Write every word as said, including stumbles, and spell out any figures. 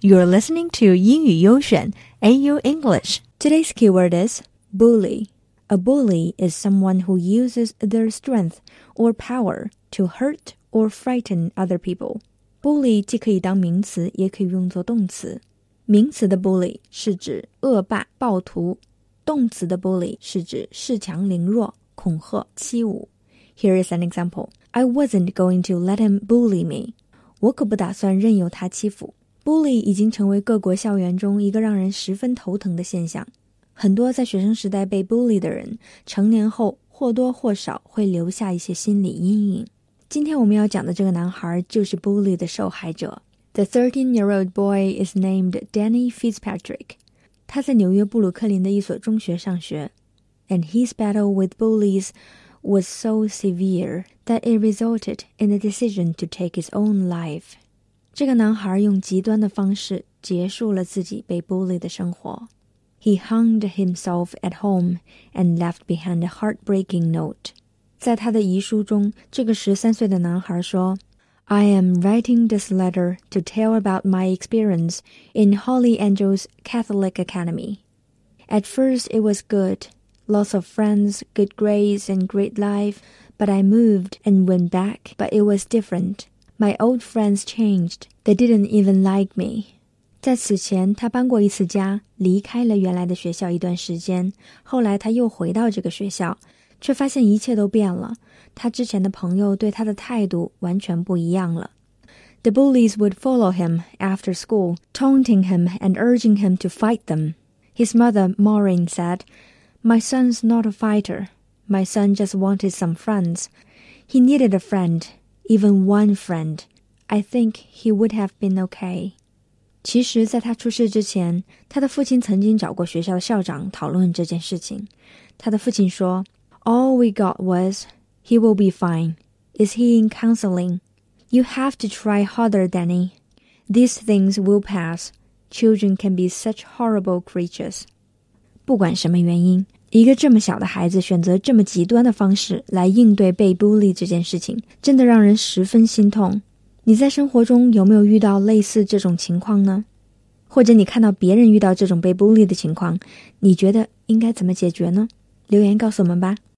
You're listening to 英语优选 A U English. Today's keyword is bully. A bully is someone who uses their strength or power to hurt or frighten other people. Bully 既可以当名词，也可以用作动词。名词的 bully 是指恶霸、暴徒，动词的 bully 是指恃强凌弱、恐吓、欺侮。Here is an example. I wasn't going to let him bully me. 我可不打算任由他欺负。Bully 已经成为各国校园中一个让人十分头疼的现象。很多在学生时代被 bully 的人，成年后或多或少会留下一些心理阴影。今天我们要讲的这个男孩就是 bully 的受害者。The thirteen-year-old boy is named Danny Fitzpatrick. 他在纽约布鲁克林的一所中学上学。And his battle with bullies was so severe that it resulted in the decision to take his own life. 这个男孩用极端的方式结束了自己被 bully 的生活。He hanged himself at home and left behind a heartbreaking note. 在他的遗书中，这个十三岁的男孩说I am writing this letter to tell about my experience in Holy Angels Catholic Academy. At first it was good, lots of friends, good grades, and great life, but I moved and went back, but it was different. My old friends changed. They didn't even like me. 在此前，他搬过一次家，离开了原来的学校一段时间，后来他又回到这个学校，却发现一切都变了。他之前的朋友对他的态度完全不一样了。The bullies would follow him after school, taunting him and urging him to fight them. His mother, Maureen, said, My son's not a fighter. My son just wanted some friends. He needed a friend, even one friend. I think he would have been okay. 其实在他出事之前，他的父亲曾经找过学校的校长讨论这件事情。他的父亲说All we got was, he will be fine. Is he in counseling? You have to try harder, Danny. These things will pass. Children can be such horrible creatures. 不管什么原因，一个这么小的孩子选择这么极端的方式来应对被 bully 这件事情，真的让人十分心痛。你在生活中有没有遇到类似这种情况呢？或者你看到别人遇到这种被 bully 的情况，你觉得应该怎么解决呢？留言告诉我们吧。